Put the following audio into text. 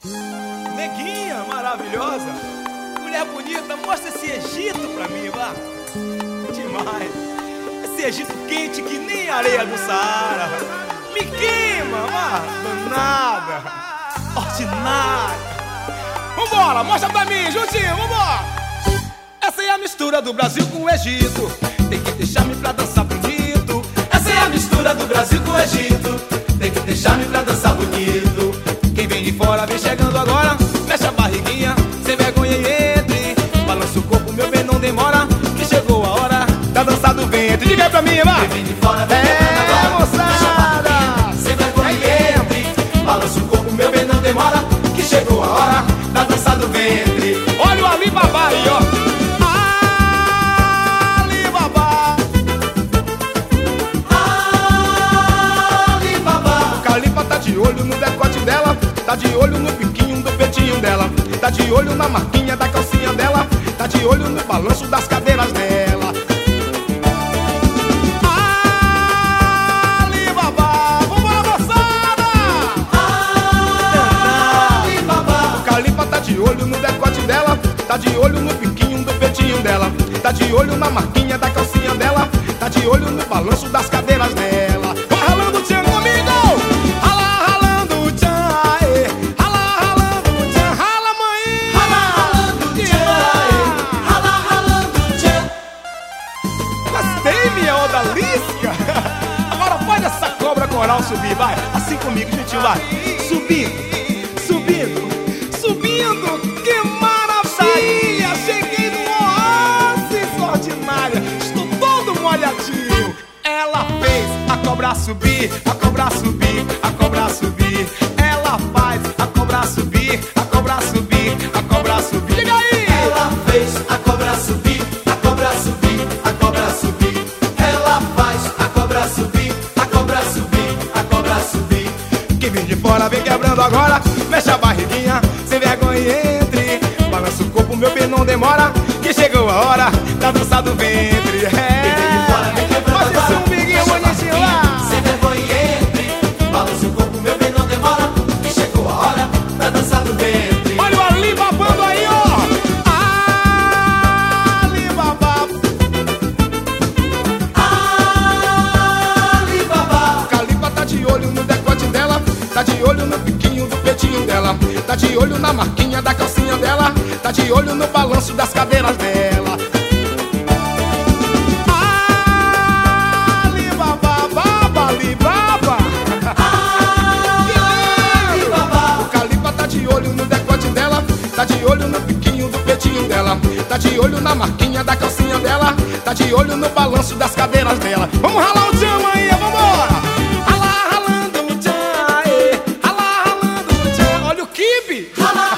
Neguinha maravilhosa, mulher bonita, mostra esse Egito pra mim, vá. Demais. Esse Egito quente que nem areia do Saara. Me queima, vá. Danada, ordinária. Vambora, mostra pra mim, juntinho, vambora. Essa é a mistura do Brasil com o Egito. Tem que deixar-me pra dançar bonito. Essa é a mistura do Brasil com o Egito. Tem que deixar-me pra dançar bonito. Quem vem de fora vem chegando agora. Mexe a barriguinha, sem vergonha e entre. Balança o corpo, meu bem, não demora. Que chegou a hora da dança do ventre. Diga aí pra mim, vai. Quem vem de fora vem chegando agora. Moçada, mexe a barriguinha, sem vergonha e entre. Balança o corpo, meu bem, não demora. Que chegou a hora da dança do ventre. olha o Alibaba aí, ó. Alibaba. Alibaba. O Calipa tá de olho no decote dela. Tá de olho no biquinho do peitinho dela. Tá de olho na marquinha da calcinha dela. Tá de olho no balanço das cadeiras dela. Alibaba, vambora, moçada! Alibaba. O Calipa tá de olho no decote dela. Tá de olho no biquinho do peitinho dela. Tá de olho na marquinha da calcinha dela. Tá de olho no balanço das cadeiras dela. Vai ralando o tchan comigo! Rala, ralando o tchan, aê. Rala, ralando o tchan, rala, mãe! Rala, ralando o tchan. Rala, ralando o tchan. Gostei, minha odalisca! Agora pode essa cobra coral subir, vai! Assim comigo, juntinho, vai! Subindo, subindo, subindo! Que maravilha! Cheguei no oásis ordinária! Estou todo molhadinho! Ela fez a cobra subir, a cobra subir, a cobra subir! Ela faz a cobra subir, a cobra subir, a cobra subir! Diga aí! Ela fez a cobra subir, a cobra subir, a cobra subir. Ela faz a cobra subir, a cobra subir, a cobra subir. Quem vem de fora vem quebrando agora. Mexe a barriguinha, sem vergonha e entre. Balança o corpo, meu bem, não demora. Que chegou a hora da dança do ventre. Quem vem de fora vem quebrando Faz esse agora. umbiguinho Mexe a bonitinho lá. barriguinha, sem vergonha e entre. Balança o corpo, meu bem, não demora. Que chegou a hora da dança do ventre. Olha o Alibabando aí, ó. Alibaba. Alibaba. O Calipa tá de olho no decote dela. Tá de olho no biquinho do peitinho dela. Tá de olho na marquinha da calcinha dela. Tá de olho no balanço das cadeiras dela. Alibaba, baba, Alibaba. Alibaba. O Calipa tá de olho no decote dela. Tá de olho no biquinho do peitinho dela. Tá de olho na marquinha da calcinha dela. Tá de olho no balanço das cadeiras dela. Vamos ralar o tchan aí, vambora! Rala, ralando o tchan, aê. Rala, ralando o tchan. Olha o kibe! Rala,